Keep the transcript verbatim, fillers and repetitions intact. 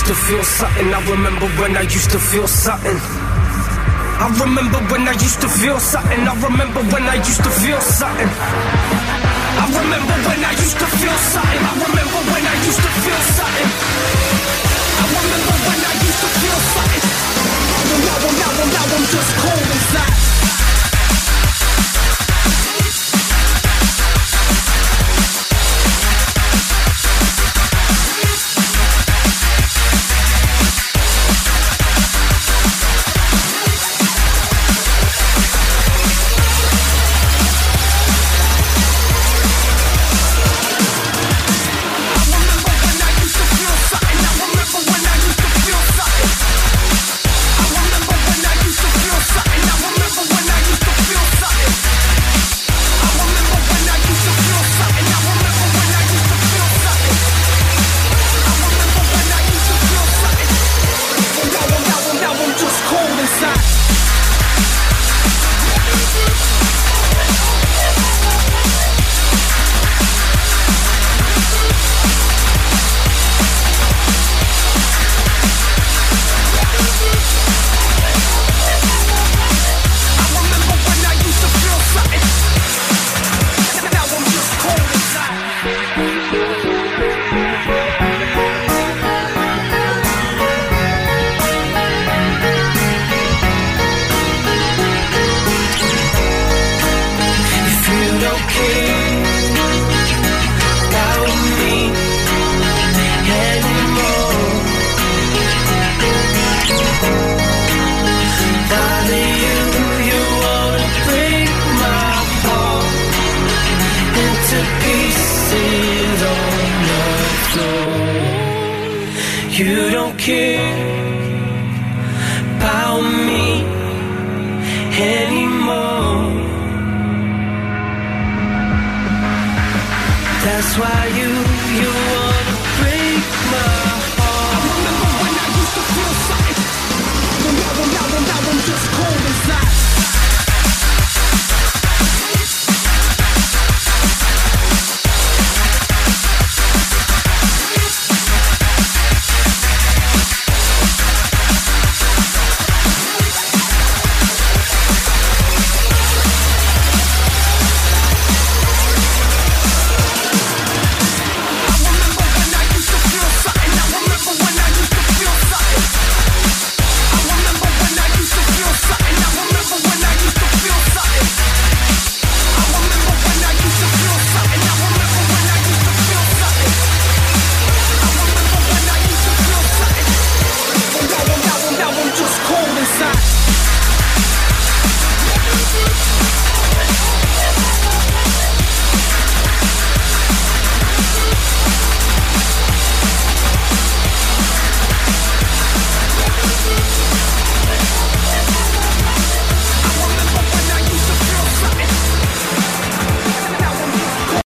used to feel something. I remember when I used to feel something. I remember when I used to feel something. I remember when I used to feel something. I remember when I used to feel something. I remember when I used to feel something. I remember when I used to feel something. Now, now, now, now I'm just cold inside. You don't care about me anymore. That's why you